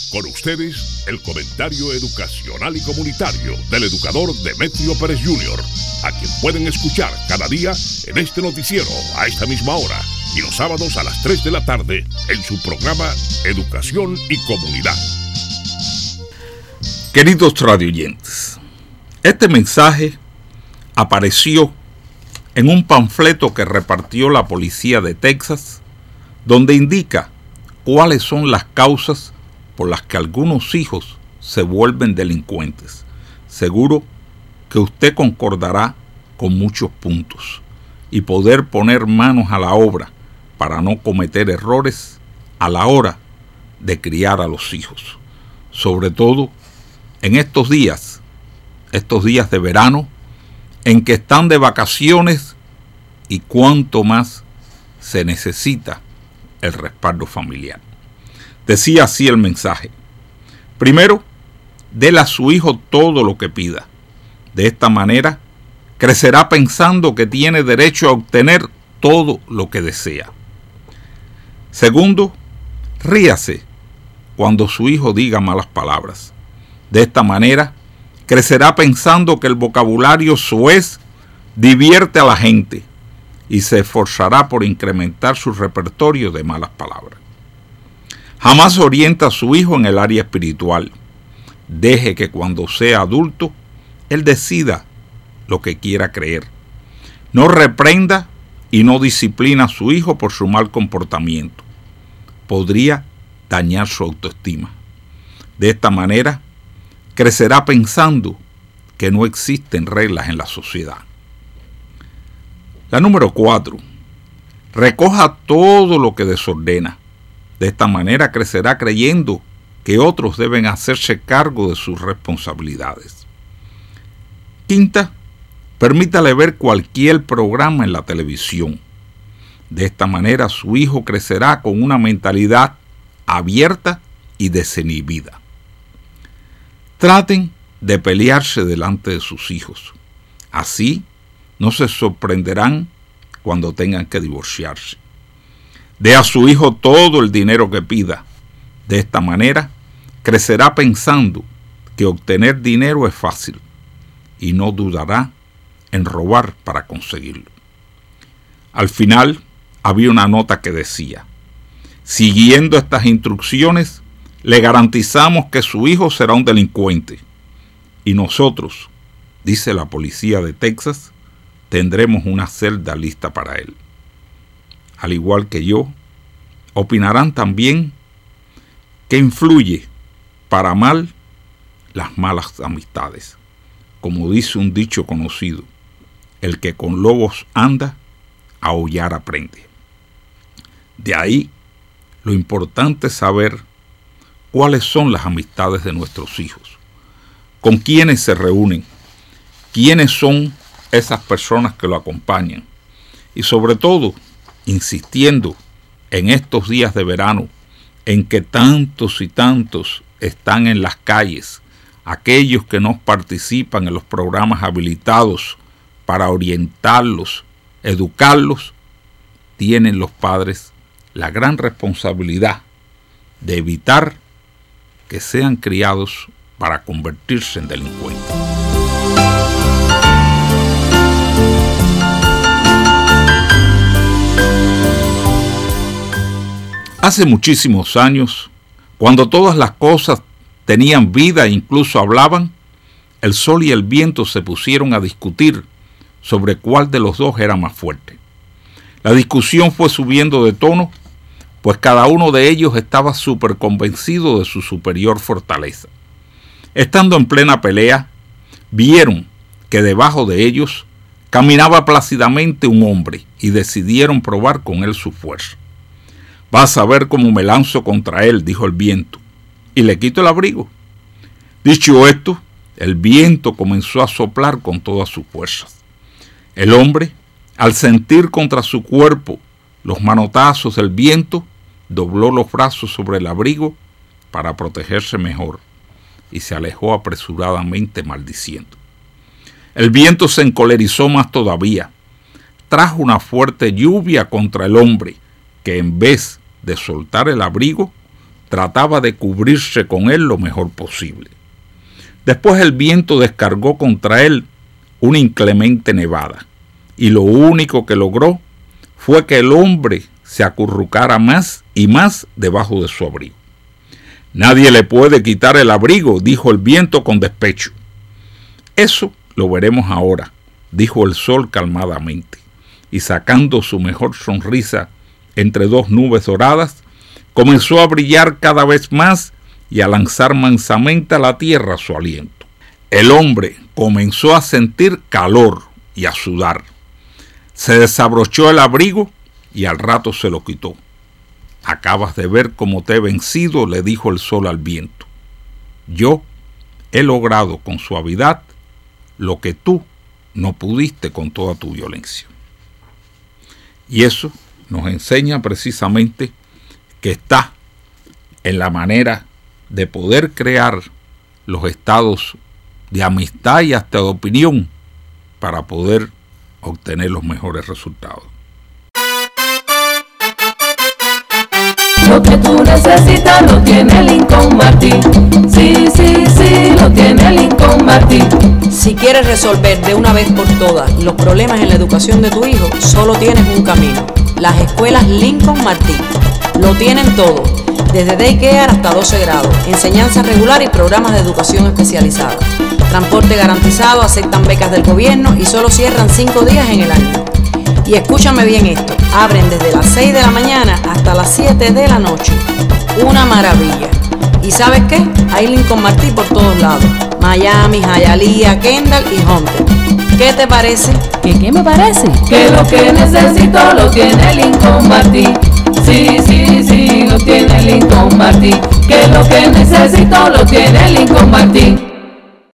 Con ustedes, el comentario educacional y comunitario del educador Demetrio Pérez Jr., a quien pueden escuchar cada día en este noticiero a esta misma hora y los sábados a las 3 de la tarde en su programa Educación y Comunidad. Queridos radioyentes, este mensaje apareció en un panfleto que repartió la policía de Texas, donde indica cuáles son las causas por las que algunos hijos se vuelven delincuentes. Seguro que usted concordará con muchos puntos y poder poner manos a la obra para no cometer errores a la hora de criar a los hijos. Sobre todo en estos días de verano, en que están de vacaciones y cuánto más se necesita el respaldo familiar. Decía así el mensaje: primero, déle a su hijo todo lo que pida. De esta manera, crecerá pensando que tiene derecho a obtener todo lo que desea. Segundo, ríase cuando su hijo diga malas palabras. De esta manera, crecerá pensando que el vocabulario soez divierte a la gente y se esforzará por incrementar su repertorio de malas palabras. Jamás orienta a su hijo en el área espiritual. Deje que cuando sea adulto, él decida lo que quiera creer. No reprenda y no disciplina a su hijo por su mal comportamiento. Podría dañar su autoestima. De esta manera, crecerá pensando que no existen reglas en la sociedad. La número 4. Recoja todo lo que desordena. De esta manera crecerá creyendo que otros deben hacerse cargo de sus responsabilidades. Quinta, permítale ver cualquier programa en la televisión. De esta manera su hijo crecerá con una mentalidad abierta y desinhibida. Traten de pelearse delante de sus hijos. Así no se sorprenderán cuando tengan que divorciarse. Dé a su hijo todo el dinero que pida. De esta manera, crecerá pensando que obtener dinero es fácil y no dudará en robar para conseguirlo. Al final, había una nota que decía: siguiendo estas instrucciones, le garantizamos que su hijo será un delincuente. Y nosotros, dice la policía de Texas, tendremos una celda lista para él. Al igual que yo, opinarán también que influye para mal las malas amistades. Como dice un dicho conocido: el que con lobos anda, a aullar aprende. De ahí, lo importante es saber cuáles son las amistades de nuestros hijos, con quiénes se reúnen, quiénes son esas personas que lo acompañan y sobre todo, insistiendo en estos días de verano en que tantos y tantos están en las calles, aquellos que no participan en los programas habilitados para orientarlos, educarlos, tienen los padres la gran responsabilidad de evitar que sean criados para convertirse en delincuentes. Hace muchísimos años, cuando todas las cosas tenían vida e incluso hablaban, el sol y el viento se pusieron a discutir sobre cuál de los dos era más fuerte. La discusión fue subiendo de tono, pues cada uno de ellos estaba súper convencido de su superior fortaleza. Estando en plena pelea, vieron que debajo de ellos caminaba plácidamente un hombre y decidieron probar con él su fuerza. «Vas a ver cómo me lanzo contra él», dijo el viento, «y le quito el abrigo». Dicho esto, el viento comenzó a soplar con todas sus fuerzas. El hombre, al sentir contra su cuerpo los manotazos del viento, dobló los brazos sobre el abrigo para protegerse mejor y se alejó apresuradamente maldiciendo. El viento se encolerizó más todavía. Trajo una fuerte lluvia contra el hombre que, en vez de soltar el abrigo, trataba de cubrirse con él lo mejor posible. Después el viento descargó contra él una inclemente nevada, y lo único que logró fue que el hombre se acurrucara más y más debajo de su abrigo. «Nadie le puede quitar el abrigo», dijo el viento con despecho. «Eso lo veremos ahora», dijo el sol calmadamente, y sacando su mejor sonrisa entre dos nubes doradas, comenzó a brillar cada vez más y a lanzar mansamente a la tierra su aliento. El hombre comenzó a sentir calor y a sudar. Se desabrochó el abrigo y al rato se lo quitó. «Acabas de ver cómo te he vencido», le dijo el sol al viento. «Yo he logrado con suavidad lo que tú no pudiste con toda tu violencia». Y eso nos enseña precisamente que está en la manera de poder crear los estados de amistad y hasta de opinión para poder obtener los mejores resultados. Lo que tú necesitas lo tiene Lincoln Martin. Sí, sí, sí, lo tiene Lincoln Martin. Si quieres resolver de una vez por todas los problemas en la educación de tu hijo, solo tienes un camino: las escuelas Lincoln Martin. Lo tienen todo, desde daycare hasta 12 grados, enseñanza regular y programas de educación especializada. Transporte garantizado, aceptan becas del gobierno y solo cierran 5 días en el año. Y escúchame bien esto, abren desde las 6 de la mañana hasta las 7 de la noche. Una maravilla. ¿Y sabes qué? Hay Lincoln Martin por todos lados: Miami, Hialeah, Kendall y Hunter. ¿Qué te parece? ¿Qué me parece? Que lo que necesito lo tiene Lincoln Martin. Sí, sí, sí, lo tiene Lincoln Martin. Que lo que necesito lo tiene Lincoln Martin.